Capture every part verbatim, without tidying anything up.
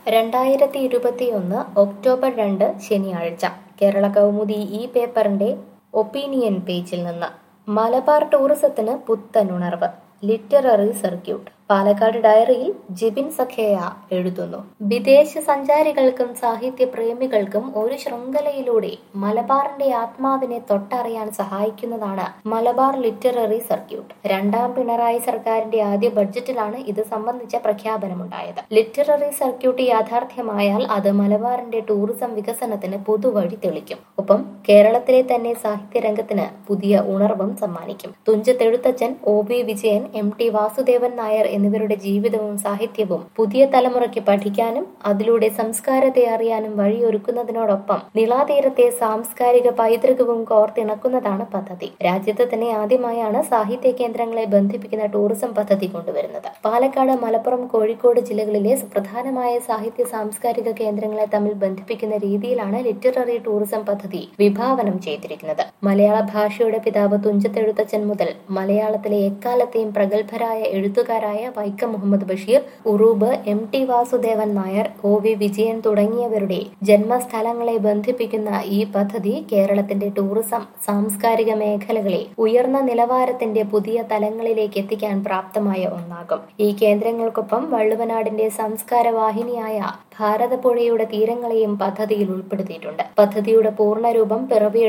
രണ്ടായിരത്തി ഇരുപത്തിയൊന്ന് ഒക്ടോബർ രണ്ട് ശനിയാഴ്ച കേരള കൗമുദി ഈ പേപ്പറിന്റെ ഒപ്പീനിയൻ പേജിൽ നിന്ന് മലബാർ ടൂറിസത്തിന് പുത്തനുണർവ് ലിറ്റററി സർക്യൂട്ട്. പാലക്കാട് ഡയറിയിൽ ജിബിൻ സഖേയ എഴുതുന്നു. വിദേശ സഞ്ചാരികൾക്കും സാഹിത്യ പ്രേമികൾക്കും ഒരു ശൃംഖലയിലൂടെ മലബാറിന്റെ ആത്മാവിനെ തൊട്ടറിയാൻ സഹായിക്കുന്നതാണ് മലബാർ ലിറ്റററി സർക്യൂട്ട്. രണ്ടാം പിണറായി സർക്കാരിന്റെ ആദ്യ ബഡ്ജറ്റിലാണ് ഇത് സംബന്ധിച്ച പ്രഖ്യാപനമുണ്ടായത്. ലിറ്റററി സർക്യൂട്ട് യാഥാർത്ഥ്യമായാൽ അത് മലബാറിന്റെ ടൂറിസം വികസനത്തിന് പുതുവഴി തെളിക്കും. ഒപ്പം കേരളത്തിലെ തന്നെ സാഹിത്യ രംഗത്തിന് പുതിയ ഉണർവും സമ്മാനിക്കും. തുഞ്ചത്തെഴുത്തച്ഛൻ, ഒ വി വിജയൻ, എം ടി വാസുദേവൻ നായർ എന്നിവരുടെ ജീവിതവും സാഹിത്യവും പുതിയ തലമുറയ്ക്ക് പഠിക്കാനും അതിലൂടെ സംസ്കാരത്തെ അറിയാനും വഴിയൊരുക്കുന്നതിനോടൊപ്പം നിളാതീരത്തെ സാംസ്കാരിക പൈതൃകവും കോർത്തിണക്കുന്നതാണ് പദ്ധതി. രാജ്യത്ത് തന്നെ ആദ്യമായാണ് സാഹിത്യ കേന്ദ്രങ്ങളെ ബന്ധിപ്പിക്കുന്ന ടൂറിസം പദ്ധതി കൊണ്ടുവരുന്നത്. പാലക്കാട്, മലപ്പുറം, കോഴിക്കോട് ജില്ലകളിലെ സുപ്രധാനമായ സാഹിത്യ സാംസ്കാരിക കേന്ദ്രങ്ങളെ തമ്മിൽ ബന്ധിപ്പിക്കുന്ന രീതിയിലാണ് ലിറ്റററി ടൂറിസം പദ്ധതി വിഭാവനം ചെയ്തിരിക്കുന്നത്. മലയാള ഭാഷയുടെ പിതാവ് തുഞ്ചത്തെഴുത്തച്ഛൻ മുതൽ മലയാളത്തിലെ എക്കാലത്തെയും പ്രഗത്ഭരായ എഴുത്തുകാരായ വൈക്കം മുഹമ്മദ് ബഷീർ, ഉറൂബ്, എം ടി വാസുദേവൻ നായർ, ഒ വി വിജയൻ തുടങ്ങിയവരുടെ ജന്മസ്ഥലങ്ങളെ ബന്ധിപ്പിക്കുന്ന ഈ പദ്ധതി കേരളത്തിന്റെ ടൂറിസം സാംസ്കാരിക മേഖലകളെ ഉയർന്ന നിലവാരത്തിന്റെ പുതിയ തലങ്ങളിലേക്ക് എത്തിക്കാൻ പ്രാപ്തമായ ഒന്നാകും. ഈ കേന്ദ്രങ്ങൾക്കൊപ്പം വള്ളുവനാടിന്റെ സംസ്കാര വാഹിനിയായ ഭാരതപ്പുഴയുടെ തീരങ്ങളെയും പദ്ധതിയിൽ ഉൾപ്പെടുത്തിയിട്ടുണ്ട്. പദ്ധതിയുടെ പൂർണ്ണരൂപം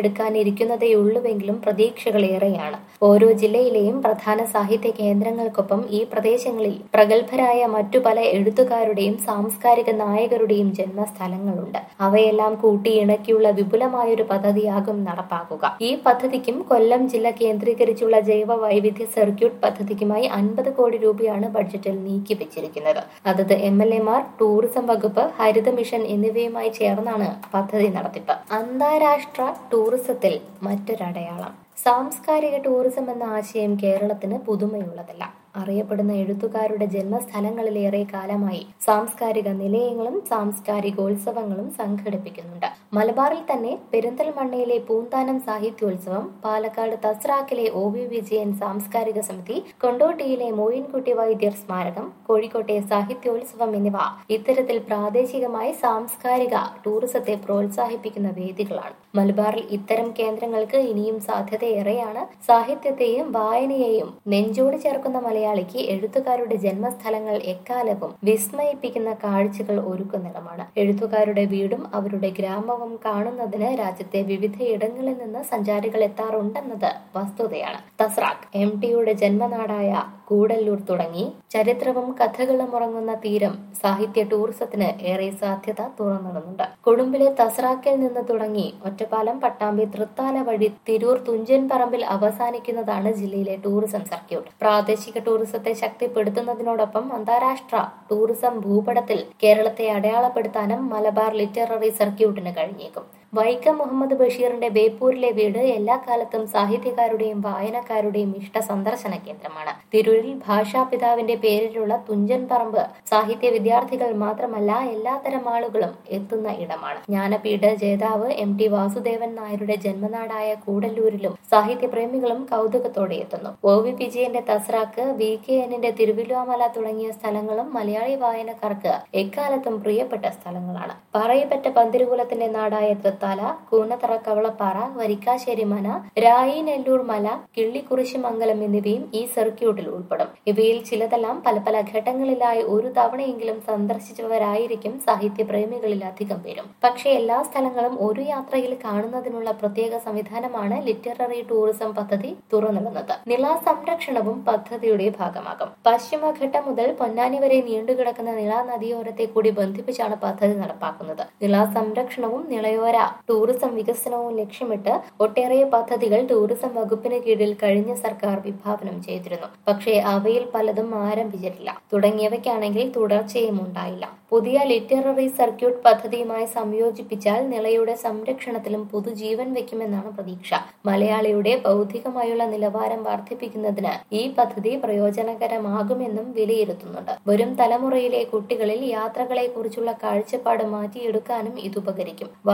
പിറവിയെടുക്കാനിരിക്കുന്നതേയുള്ളൂവെങ്കിലും പ്രതീക്ഷകളേറെയാണ്. ഓരോ ജില്ലയിലെയും പ്രധാന സാഹിത്യ കേന്ദ്രങ്ങൾക്കൊപ്പം ഈ പ്രദേശങ്ങളിൽ പ്രഗത്ഭരായ മറ്റു പല എഴുത്തുകാരുടെയും സാംസ്കാരിക നായകരുടെയും ജന്മസ്ഥലങ്ങളുണ്ട്. അവയെല്ലാം കൂട്ടിയിണക്കിയുള്ള വിപുലമായൊരു പദ്ധതിയാകും നടപ്പാക്കുക. ഈ പദ്ധതിക്കും കൊല്ലം ജില്ല കേന്ദ്രീകരിച്ചുള്ള ജൈവ വൈവിധ്യ സർക്യൂട്ട് പദ്ധതിക്കുമായി അൻപത് കോടി രൂപയാണ് ബഡ്ജറ്റിൽ നീക്കിവെച്ചിരിക്കുന്നത്. അതത് എം എൽ എമാർ, ടൂറിസം വകുപ്പ്, ഹരിത മിഷൻ എന്നിവയുമായി ചേർന്നാണ് പദ്ധതി നടത്തിപ്പ്. അന്താരാഷ്ട്ര ടൂറിസത്തിൽ മറ്റൊരടയാളം. സാംസ്കാരിക ടൂറിസം എന്ന ആശയം കേരളത്തിന് പുതുമയുള്ളതല്ല. അറിയപ്പെടുന്ന എഴുത്തുകാരുടെ ജന്മസ്ഥലങ്ങളിലേറെ കാലമായി സാംസ്കാരിക നിലയങ്ങളും സാംസ്കാരികോത്സവങ്ങളും സംഘടിപ്പിക്കുന്നുണ്ട്. മലബാറിൽ തന്നെ പെരിന്തൽമണ്ണയിലെ പൂന്താനം സാഹിത്യോത്സവം, പാലക്കാട് തസ്രാക്കിലെ ഒ വി വിജയൻ സാംസ്കാരിക സമിതി, കൊണ്ടോട്ടിയിലെ മോയിൻകുട്ടി വൈദ്യർ സ്മാരകം, കോഴിക്കോട്ടെ സാഹിത്യോത്സവം എന്നിവ ഇത്തരത്തിൽ പ്രാദേശികമായി സാംസ്കാരിക ടൂറിസത്തെ പ്രോത്സാഹിപ്പിക്കുന്ന വേദികളാണ്. മലബാറിൽ ഇത്തരം കേന്ദ്രങ്ങൾക്ക് ഇനിയും സാധ്യതയേറെയാണ്. സാഹിത്യത്തെയും വായനയെയും നെഞ്ചോട് ചേർക്കുന്ന മലയാളിക്ക് എഴുത്തുകാരുടെ ജന്മസ്ഥലങ്ങൾ എക്കാലവും വിസ്മയിപ്പിക്കുന്ന കാഴ്ചകൾ ഒരുക്കുന്നിടമാണ്. എഴുത്തുകാരുടെ വീടും അവരുടെ ഗ്രാമവും കാണുന്നതിന് രാജ്യത്തെ വിവിധയിടങ്ങളിൽ നിന്ന് സഞ്ചാരികൾ എത്താറുണ്ടെന്നത് വസ്തുതയാണ്. തസ്രാക്ക്, എം ടിയുടെ ജന്മനാടായ കൂടല്ലൂർ തുടങ്ങി ചരിത്രവും കഥകളും ഉറങ്ങുന്ന തീരം സാഹിത്യ ടൂറിസത്തിന് ഏറെ സാധ്യത തുറന്നിടുന്നുണ്ട്. കൊടുമ്പിലെ തസ്രാക്കിൽ നിന്ന് തുടങ്ങി ഒറ്റപ്പാലം, പട്ടാമ്പി, തൃത്താല വഴി തിരൂർ, തുഞ്ചൻ പറമ്പിൽ അവസാനിക്കുന്നതാണ് ജില്ലയിലെ ടൂറിസം സർക്യൂട്ട്. പ്രാദേശിക ടൂറിസത്തെ ശക്തിപ്പെടുത്തുന്നതിനോടൊപ്പം അന്താരാഷ്ട്ര ടൂറിസം ഭൂപടത്തിൽ കേരളത്തെ അടയാളപ്പെടുത്താനും മലബാർ ലിറ്റററി സർക്യൂട്ടിന് കഴിഞ്ഞേക്കും. വൈക്കം മുഹമ്മദ് ബഷീറിന്റെ ബേപ്പൂരിലെ വീട് എല്ലാ കാലത്തും സാഹിത്യകാരുടെയും വായനക്കാരുടെയും ഇഷ്ട സന്ദർശന കേന്ദ്രമാണ്. തിരൂരിൽ ഭാഷാപിതാവിന്റെ പേരിലുള്ള തുഞ്ചൻ പറമ്പ് സാഹിത്യ വിദ്യാർത്ഥികൾ മാത്രമല്ല എല്ലാത്തരം ആളുകളും എത്തുന്ന ഇടമാണ്. ജ്ഞാനപീഠ ജേതാവ് എം ടി വാസുദേവൻ നായരുടെ ജന്മനാടായ കൂടല്ലൂരിലും സാഹിത്യ പ്രേമികളും കൗതുകത്തോടെ എത്തുന്നു. ഒ വി വിജയന്റെ തസ്രാക്ക്, വി കെ എന്നിന്റെ തിരുവില്വാമല തുടങ്ങിയ സ്ഥലങ്ങളും മലയാളി വായനക്കാർക്ക് എക്കാലത്തും പ്രിയപ്പെട്ട സ്ഥലങ്ങളാണ്. പറയപ്പെട്ട പന്തിരുകുലത്തിന്റെ നാടായ തല, കൂനത്തറ കവളപ്പാറ, വരിക്കാശ്ശേരി മന, രായി നെല്ലൂർ മല, കിള്ളിക്കുറിശിമംഗലം എന്നിവയും ഈ സർക്യൂട്ടിൽ ഉൾപ്പെടും. ഇവയിൽ ചിലതെല്ലാം പല പല ഘട്ടങ്ങളിലായി ഒരു തവണയെങ്കിലും സന്ദർശിച്ചവരായിരിക്കും സാഹിത്യ പ്രേമികളിൽ അധികം പേരും. പക്ഷേ എല്ലാ സ്ഥലങ്ങളും ഒരു യാത്രയിൽ കാണുന്നതിനുള്ള പ്രത്യേക സംവിധാനമാണ് ലിറ്റററി ടൂറിസം പദ്ധതി തുറന്നിടുന്നത്. നിള സംരക്ഷണവും പദ്ധതിയുടെ ഭാഗമാകും. പശ്ചിമഘട്ടം മുതൽ പൊന്നാനി വരെ നീണ്ടുകിടക്കുന്ന നിള നദിയോരത്തെ കൂടി ബന്ധിപ്പിച്ചാണ് പദ്ധതി നടപ്പാക്കുന്നത്. നിള സംരക്ഷണവും നിളയോര ടൂറിസം വികസനവും ലക്ഷ്യമിട്ട് ഒട്ടേറെ പദ്ധതികൾ ടൂറിസം വകുപ്പിന് കീഴിൽ കഴിഞ്ഞ സർക്കാർ വിഭാവനം ചെയ്തിരുന്നു. പക്ഷേ അവയിൽ പലതും ആരംഭിച്ചിട്ടില്ല. തുടങ്ങിയവയ്ക്കാണെങ്കിൽ തുടർച്ചയും ഉണ്ടായില്ല. പുതിയ ലിറ്റററി സർക്യൂട്ട് പദ്ധതിയുമായി സംയോജിപ്പിച്ചാൽ നിളയുടെ സംരക്ഷണത്തിലും പുതുജീവൻ വയ്ക്കുമെന്നാണ് പ്രതീക്ഷ. മലയാളിയുടെ ബൗദ്ധികമായുള്ള നിലവാരം വർദ്ധിപ്പിക്കുന്നതിന് ഈ പദ്ധതി പ്രയോജനകരമാകുമെന്നും വിലയിരുത്തുന്നുണ്ട്. വരും തലമുറയിലെ കുട്ടികളിൽ യാത്രകളെ കുറിച്ചുള്ള കാഴ്ചപ്പാട് മാറ്റിയെടുക്കാനും ഇതുപകരിക്കും. വാണിജ്യവൽക്കരണം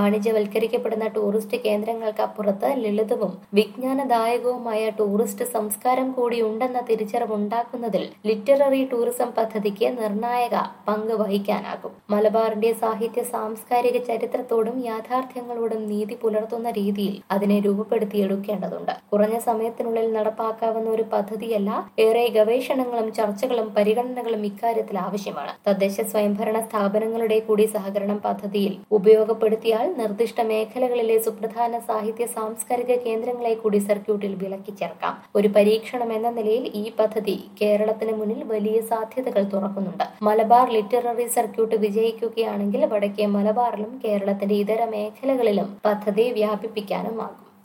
പാശ്ചാത്യവൽക്കരിക്കപ്പെടുന്ന ടൂറിസ്റ്റ് കേന്ദ്രങ്ങൾക്കപ്പുറത്ത് ലളിതവും വിജ്ഞാനദായകവുമായ ടൂറിസ്റ്റ് സംസ്കാരം കൂടി ഉണ്ടെന്ന തിരിച്ചറിവുണ്ടാക്കുന്നതിൽ ലിറ്റററി ടൂറിസം പദ്ധതിക്ക് നിർണായക പങ്ക് വഹിക്കാനാകും. മലബാറിന്റെ സാഹിത്യ സാംസ്കാരിക ചരിത്രത്തോടും യാഥാർത്ഥ്യങ്ങളോടും നീതി പുലർത്തുന്ന രീതിയിൽ അതിനെ രൂപപ്പെടുത്തിയെടുക്കേണ്ടതുണ്ട്. കുറഞ്ഞ സമയത്തിനുള്ളിൽ നടപ്പാക്കാവുന്ന ഒരു പദ്ധതിയല്ല. ഏറെ ഗവേഷണങ്ങളും ചർച്ചകളും പരിഗണനകളും ഇക്കാര്യത്തിൽ ആവശ്യമാണ്. തദ്ദേശ സ്വയംഭരണ സ്ഥാപനങ്ങളുടെ കൂടി സഹകരണം പദ്ധതിയിൽ ഉപയോഗപ്പെടുത്തിയാൽ നിർദ്ദിഷ്ട മേഖലകളിലെ സുപ്രധാന സാഹിത്യ സാംസ്കാരിക കേന്ദ്രങ്ങളെ കൂടി സർക്യൂട്ടിൽ വിലക്കി ചേർക്കാം. ഒരു പരീക്ഷണം എന്ന നിലയിൽ ഈ പദ്ധതി കേരളത്തിന് മുന്നിൽ വലിയ സാധ്യതകൾ തുറക്കുന്നുണ്ട്. മലബാർ ലിറ്റററി സർക്യൂട്ട് വിജയിക്കുകയാണെങ്കിൽ വടക്കേ മലബാറിലും കേരളത്തിന്റെ ഇതര മേഖലകളിലും പദ്ധതി വ്യാപിപ്പിക്കാനുമാകും.